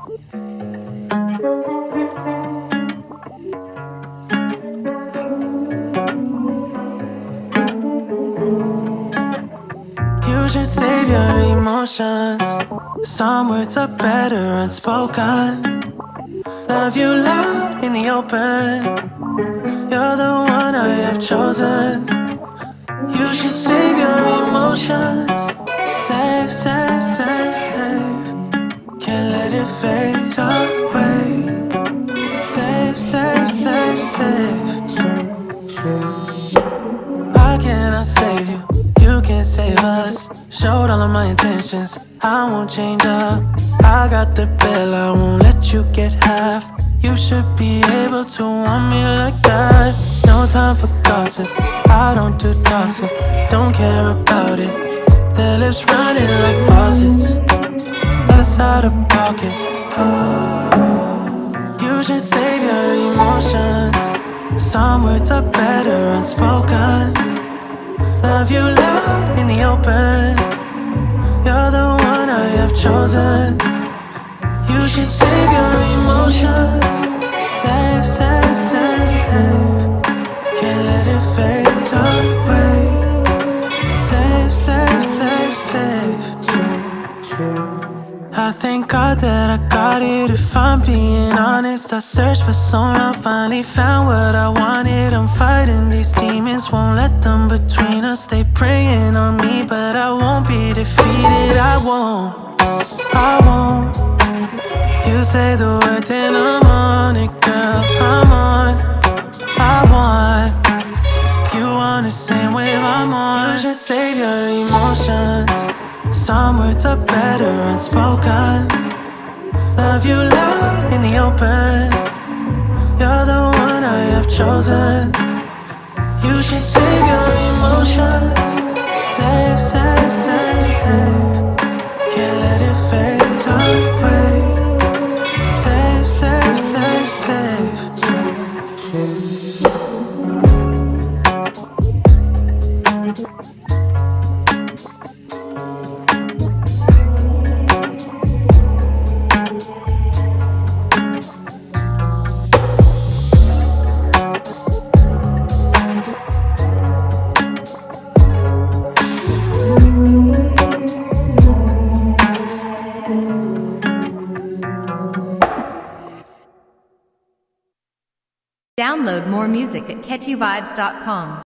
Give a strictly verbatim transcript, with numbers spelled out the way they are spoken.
You should save your emotions. Some words are better unspoken. Love you loud in the open. You're the one I have chosen. You should save your emotions. Save, save, save, save. Can't let it fade away. Save, save, save, save. How can I save you? You can't save us. Showed all of my intentions, I won't change up. I got the bill, I won't let you get half. You should be able to want me like that. No time for gossip, I don't do toxic. Don't care about it. Their lips running like faucets. That's out of pocket. You should save your emotions. Some words are better unspoken. Love you loud in the open. You're the one I have chosen. You should save your emotions. Save, save, save, save. Can't let it fade away. Save, save, save, save. I thank God that I got it. If I'm being honest, I searched for so long, finally found what I wanted. I'm fighting these demons, won't let them between us. They preying on me, but I won't be defeated. I won't, I won't. You say the word, then I'm on it, girl. I'm on, I want. You on the same wave I'm on. You should save your emotions. Some words are better unspoken. Love you loud in the open. You're the one I have chosen. You should save your emotions. Save, save, save, save. Can't let it fade away. Save, save, save, save. Download more music at catchy vibes dot com.